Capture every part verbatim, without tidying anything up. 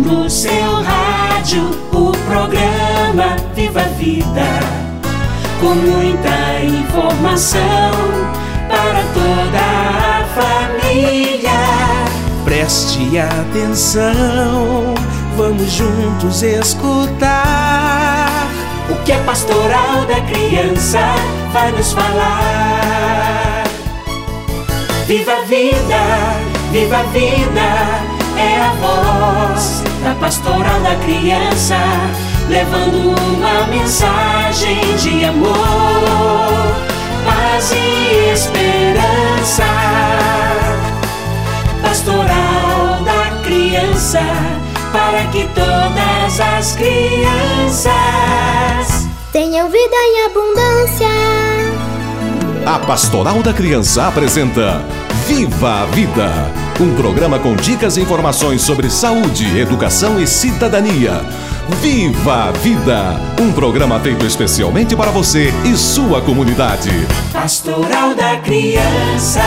no seu rádio o programa Viva a Vida, com muita informação para toda a família. Preste atenção, vamos juntos escutar o que a Pastoral da Criança vai nos falar. Viva a vida, viva a vida, é a voz da Pastoral da Criança, levando uma mensagem de amor, paz e esperança. Pastoral da Criança, para que todas as crianças tenham vida em abundância. A Pastoral da Criança apresenta Viva a Vida, um programa com dicas e informações sobre saúde, educação e cidadania. Viva a Vida, um programa feito especialmente para você e sua comunidade. Pastoral da Criança.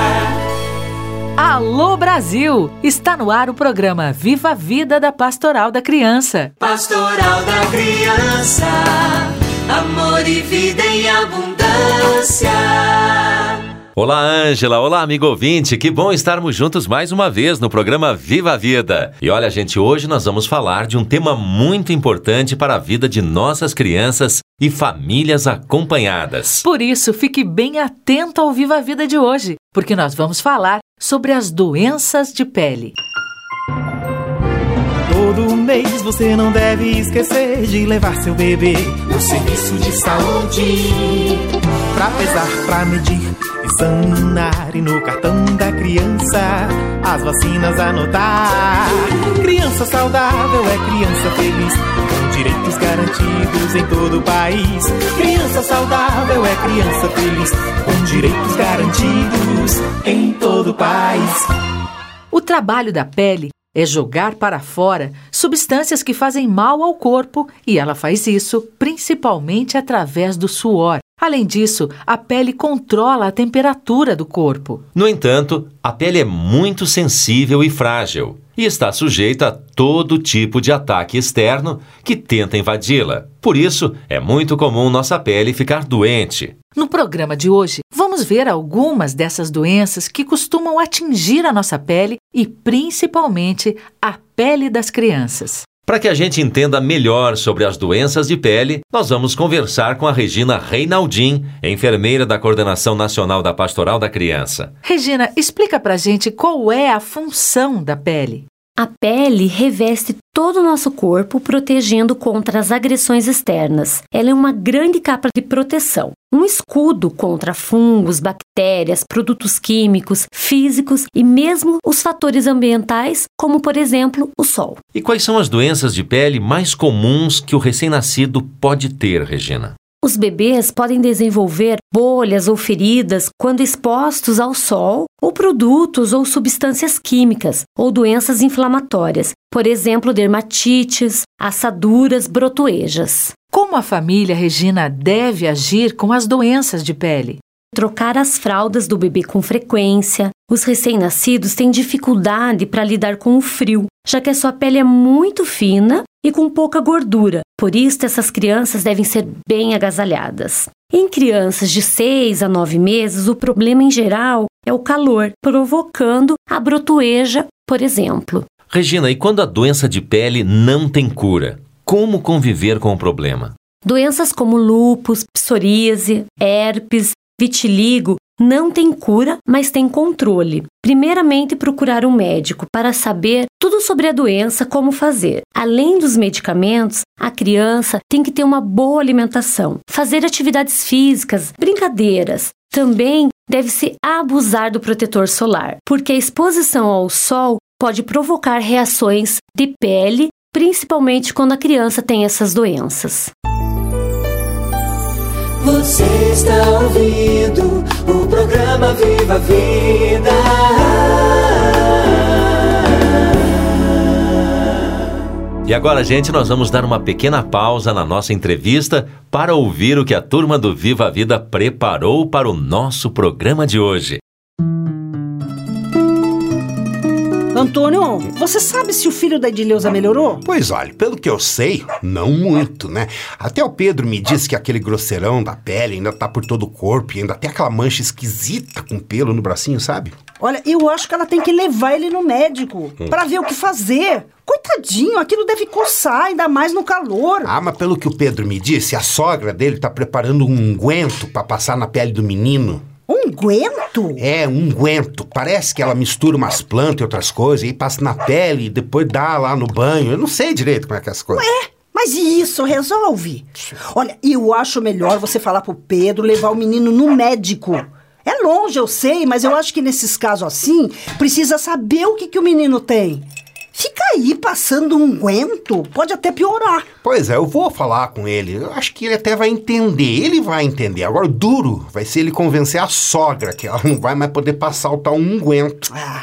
Alô Brasil! Está no ar o programa Viva a Vida da Pastoral da Criança. Pastoral da Criança, amor e vida em abundância. Olá, Ângela. Olá, amigo ouvinte. Que bom estarmos juntos mais uma vez no programa Viva a Vida. E olha, gente, hoje nós vamos falar de um tema muito importante para a vida de nossas crianças e famílias acompanhadas. Por isso, fique bem atento ao Viva a Vida de hoje, porque nós vamos falar sobre as doenças de pele. Todo mês você não deve esquecer de levar seu bebê no serviço de saúde, pra pesar, pra medir, examinar e no cartão da criança as vacinas anotar. Criança saudável é criança feliz, com direitos garantidos em todo o país. Criança saudável é criança feliz, com direitos garantidos em todo o país. O trabalho da pele é jogar para fora substâncias que fazem mal ao corpo, e ela faz isso principalmente através do suor. Além disso, a pele controla a temperatura do corpo. No entanto, a pele é muito sensível e frágil e está sujeita a todo tipo de ataque externo que tenta invadi-la. Por isso, é muito comum nossa pele ficar doente. No programa de hoje, vamos ver algumas dessas doenças que costumam atingir a nossa pele e principalmente a pele das crianças. Para que a gente entenda melhor sobre as doenças de pele, nós vamos conversar com a Regina Reinaldin, enfermeira da Coordenação Nacional da Pastoral da Criança. Regina, explica pra gente qual é a função da pele. A pele reveste todo o nosso corpo, protegendo contra as agressões externas. Ela é uma grande capa de proteção, um escudo contra fungos, bactérias, produtos químicos, físicos e mesmo os fatores ambientais, como, por exemplo, o sol. E quais são as doenças de pele mais comuns que o recém-nascido pode ter, Regina? Os bebês podem desenvolver bolhas ou feridas quando expostos ao sol, ou produtos ou substâncias químicas, ou doenças inflamatórias, por exemplo, dermatites, assaduras, brotoejas. Como a família, Regina, deve agir com as doenças de pele? Trocar as fraldas do bebê com frequência. Os recém-nascidos têm dificuldade para lidar com o frio, já que a sua pele é muito fina e com pouca gordura. Por isso, essas crianças devem ser bem agasalhadas. Em crianças de seis a nove meses, o problema em geral é o calor, provocando a brotoeja, por exemplo. Regina, e quando a doença de pele não tem cura? Como conviver com o problema? Doenças como lúpus, psoríase, herpes, vitiligo não têm cura, mas têm controle. Primeiramente, procurar um médico para saber tudo sobre a doença, como fazer. Além dos medicamentos, a criança tem que ter uma boa alimentação, fazer atividades físicas, brincadeiras. Também deve-se abusar do protetor solar, porque a exposição ao sol pode provocar reações de pele, principalmente quando a criança tem essas doenças. Você está ouvindo o programa Viva a Vida. E agora, gente, nós vamos dar uma pequena pausa na nossa entrevista para ouvir o que a turma do Viva a Vida preparou para o nosso programa de hoje. Antônio, você sabe se o filho da Edileuza melhorou? Pois olha, pelo que eu sei, não muito, né? Até o Pedro me disse que aquele grosseirão da pele ainda tá por todo o corpo e ainda tem aquela mancha esquisita com pelo no bracinho, sabe? Olha, eu acho que ela tem que levar ele no médico hum. pra ver o que fazer. Coitadinho, aquilo deve coçar, ainda mais no calor. Ah, mas pelo que o Pedro me disse, a sogra dele tá preparando um unguento pra passar na pele do menino. Unguento? É, um unguento. Parece que ela mistura umas plantas e outras coisas, e aí passa na pele e depois dá lá no banho. Eu não sei direito como é que é as coisas. Ué, mas isso resolve? Olha, eu acho melhor você falar pro Pedro levar o menino no médico. É longe, eu sei, mas eu acho que nesses casos assim, precisa saber o que, que o menino tem. Fica aí passando um unguento, pode até piorar. Pois é, eu vou falar com ele. Eu acho que ele até vai entender, ele vai entender. Agora o duro vai ser ele convencer a sogra que ela não vai mais poder passar o tal unguento. Ah.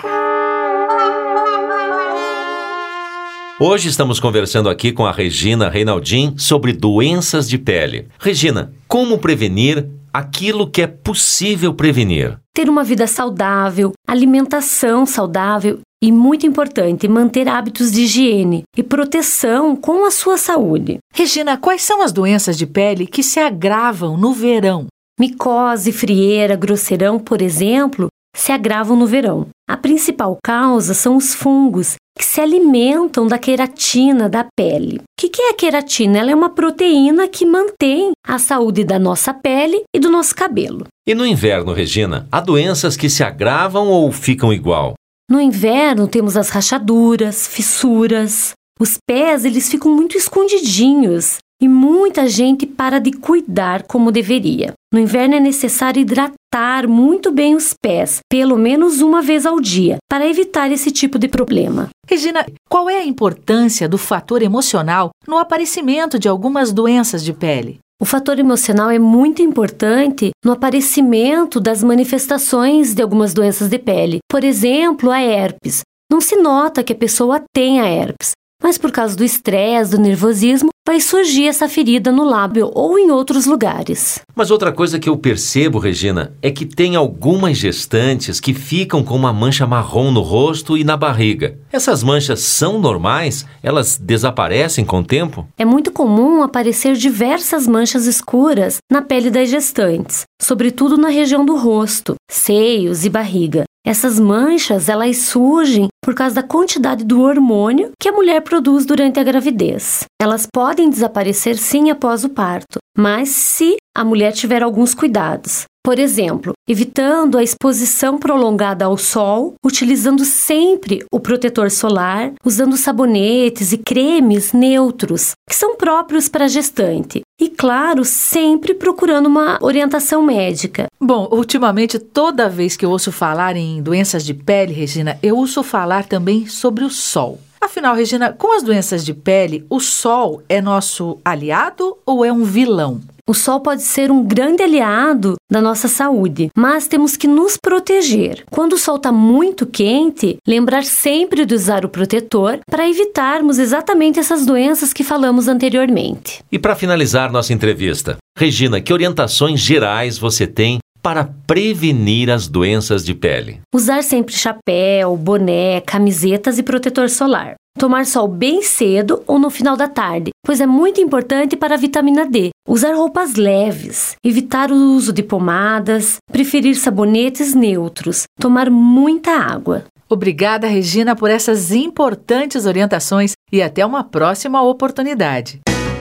Hoje estamos conversando aqui com a Regina Reinaldin sobre doenças de pele. Regina, como prevenir aquilo que é possível prevenir? Ter uma vida saudável, alimentação saudável e, muito importante, manter hábitos de higiene e proteção com a sua saúde. Regina, quais são as doenças de pele que se agravam no verão? Micose, frieira, grosseirão, por exemplo, se agravam no verão. A principal causa são os fungos, que se alimentam da queratina da pele. O que, que é a queratina? Ela é uma proteína que mantém a saúde da nossa pele e do nosso cabelo. E no inverno, Regina, há doenças que se agravam ou ficam igual? No inverno temos as rachaduras, fissuras. Os pés, eles ficam muito escondidinhos e muita gente para de cuidar como deveria. No inverno é necessário hidratar muito bem os pés, pelo menos uma vez ao dia, para evitar esse tipo de problema. Regina, qual é a importância do fator emocional no aparecimento de algumas doenças de pele? O fator emocional é muito importante no aparecimento das manifestações de algumas doenças de pele. Por exemplo, a herpes. Não se nota que a pessoa tem a herpes, mas por causa do estresse, do nervosismo, vai surgir essa ferida no lábio ou em outros lugares. Mas outra coisa que eu percebo, Regina, é que tem algumas gestantes que ficam com uma mancha marrom no rosto e na barriga. Essas manchas são normais? Elas desaparecem com o tempo? É muito comum aparecer diversas manchas escuras na pele das gestantes, sobretudo na região do rosto, seios e barriga. Essas manchas, elas surgem por causa da quantidade do hormônio que a mulher produz durante a gravidez. Elas podem desaparecer sim após o parto, mas se a mulher tiver alguns cuidados. Por exemplo, evitando a exposição prolongada ao sol, utilizando sempre o protetor solar, usando sabonetes e cremes neutros, que são próprios para a gestante. E, claro, sempre procurando uma orientação médica. Bom, ultimamente, toda vez que eu ouço falar em doenças de pele, Regina, eu ouço falar também sobre o sol. Afinal, Regina, com as doenças de pele, o sol é nosso aliado ou é um vilão? O sol pode ser um grande aliado da nossa saúde, mas temos que nos proteger. Quando o sol está muito quente, lembrar sempre de usar o protetor para evitarmos exatamente essas doenças que falamos anteriormente. E para finalizar nossa entrevista, Regina, que orientações gerais você tem para prevenir as doenças de pele? Usar sempre chapéu, boné, camisetas e protetor solar. Tomar sol bem cedo ou no final da tarde, pois é muito importante para a vitamina D. Usar roupas leves, evitar o uso de pomadas, preferir sabonetes neutros, tomar muita água. Obrigada, Regina, por essas importantes orientações e até uma próxima oportunidade.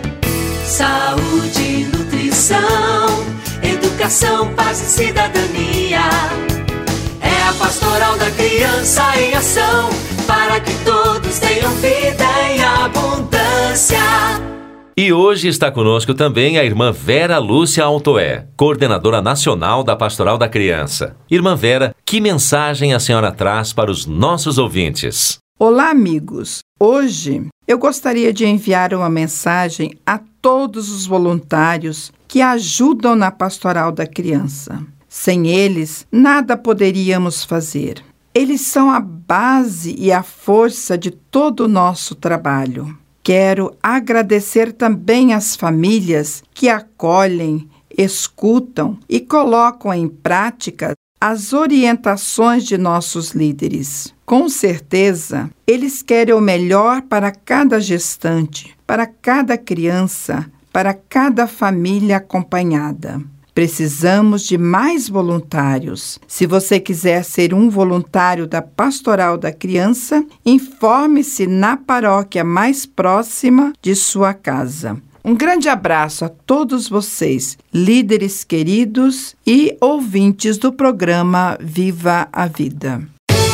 Saúde, nutrição, educação, paz e cidadania. É a Pastoral da Criança em ação, para que todos tenham vida em abundância. E hoje está conosco também a irmã Vera Lúcia Altoé, coordenadora nacional da Pastoral da Criança. Irmã Vera, que mensagem a senhora traz para os nossos ouvintes? Olá, amigos. Hoje eu gostaria de enviar uma mensagem a todos os voluntários que ajudam na Pastoral da Criança. Sem eles, nada poderíamos fazer. Eles são a base e a força de todo o nosso trabalho. Quero agradecer também às famílias que acolhem, escutam e colocam em prática as orientações de nossos líderes. Com certeza, eles querem o melhor para cada gestante, para cada criança, para cada família acompanhada. Precisamos de mais voluntários. Se você quiser ser um voluntário da Pastoral da Criança, informe-se na paróquia mais próxima de sua casa. Um grande abraço a todos vocês, líderes queridos e ouvintes do programa Viva a Vida.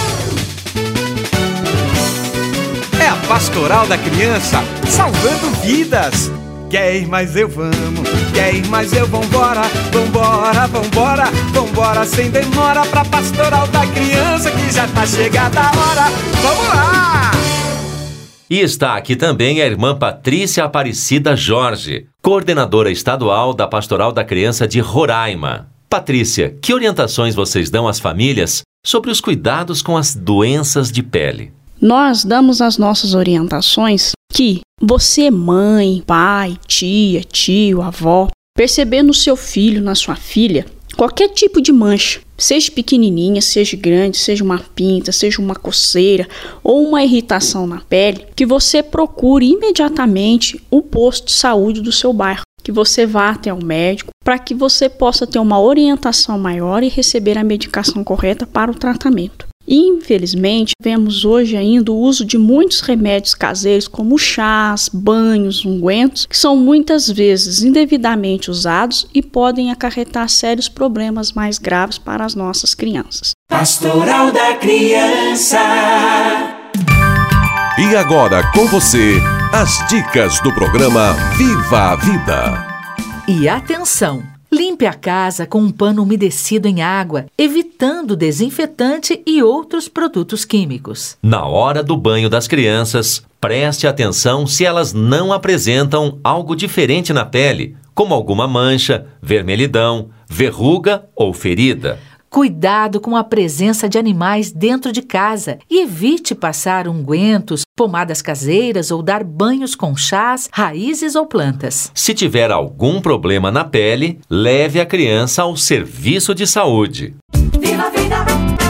É a Pastoral da Criança, salvando vidas. Quer ir, mas eu vamos, quer ir, mas eu vambora, vambora, vambora, vambora sem demora pra Pastoral da Criança que já tá chegada a hora. Vamos lá! E está aqui também a irmã Patrícia Aparecida Jorge, coordenadora estadual da Pastoral da Criança de Roraima. Patrícia, que orientações vocês dão às famílias sobre os cuidados com as doenças de pele? Nós damos as nossas orientações que você, mãe, pai, tia, tio, avó, perceber no seu filho, na sua filha, qualquer tipo de mancha, seja pequenininha, seja grande, seja uma pinta, seja uma coceira ou uma irritação na pele, que você procure imediatamente o posto de saúde do seu bairro, que você vá até o médico para que você possa ter uma orientação maior e receber a medicação correta para o tratamento. Infelizmente, vemos hoje ainda o uso de muitos remédios caseiros como chás, banhos, ungüentos, que são muitas vezes indevidamente usados e podem acarretar sérios problemas mais graves para as nossas crianças. Pastoral da Criança. E agora com você, as dicas do programa Viva a Vida. E atenção! Limpe a casa com um pano umedecido em água, evitando desinfetante e outros produtos químicos. Na hora do banho das crianças, preste atenção se elas não apresentam algo diferente na pele, como alguma mancha, vermelhidão, verruga ou ferida. Cuidado com a presença de animais dentro de casa e evite passar ungüentos, pomadas caseiras ou dar banhos com chás, raízes ou plantas. Se tiver algum problema na pele, leve a criança ao serviço de saúde. Viva a vida!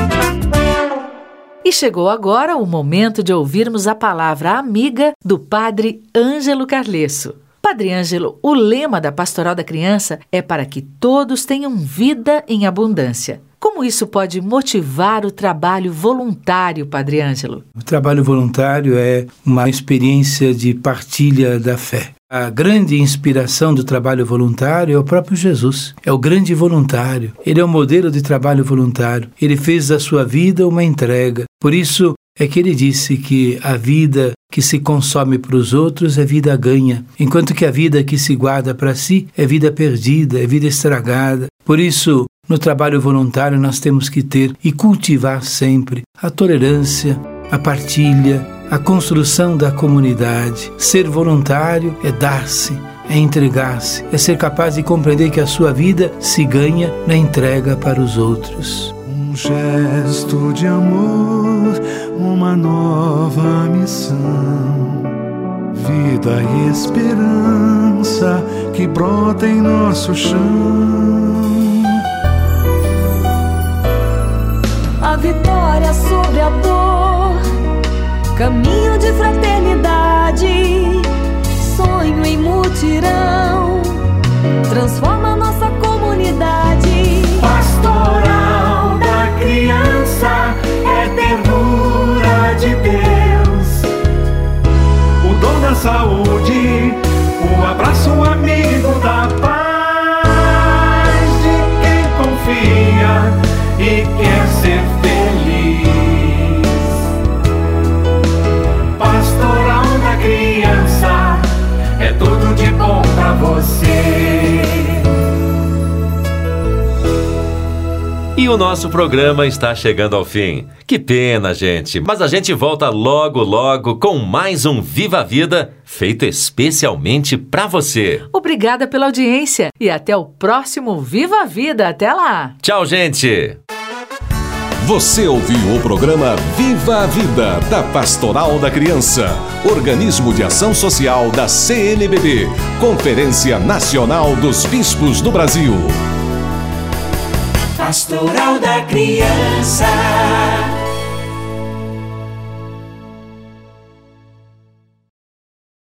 E chegou agora o momento de ouvirmos a palavra amiga do Padre Ângelo Carlesso. Padre Ângelo, o lema da Pastoral da Criança é para que todos tenham vida em abundância. Como isso pode motivar o trabalho voluntário, Padre Ângelo? O trabalho voluntário é uma experiência de partilha da fé. A grande inspiração do trabalho voluntário é o próprio Jesus. É o grande voluntário. Ele é o modelo de trabalho voluntário. Ele fez da sua vida uma entrega. Por isso é que ele disse que a vida que se consome para os outros é vida ganha, enquanto que a vida que se guarda para si é vida perdida, é vida estragada. Por isso, no trabalho voluntário nós temos que ter e cultivar sempre a tolerância, a partilha, a construção da comunidade. Ser voluntário é dar-se, é entregar-se, é ser capaz de compreender que a sua vida se ganha na entrega para os outros. Um gesto de amor, uma nova missão, vida e esperança que brota em nosso chão. A vitória sobre a dor, caminho de fraternidade, sonho em mutirão, transforma nossa comunidade. Pastoral da Criança é ternura de Deus, o dom da saúde, o abraço amigo da paz de quem confia e quer ser feliz. Pastoral da Criança é tudo de bom pra você. E o nosso programa está chegando ao fim. Que pena, gente, mas a gente volta logo, logo com mais um Viva a Vida, feito especialmente para você. Obrigada pela audiência e até o próximo Viva a Vida. Até lá! Tchau, gente! Você ouviu o programa Viva a Vida, da Pastoral da Criança, organismo de ação social da C N B B, Conferência Nacional dos Bispos do Brasil. Pastoral da Criança.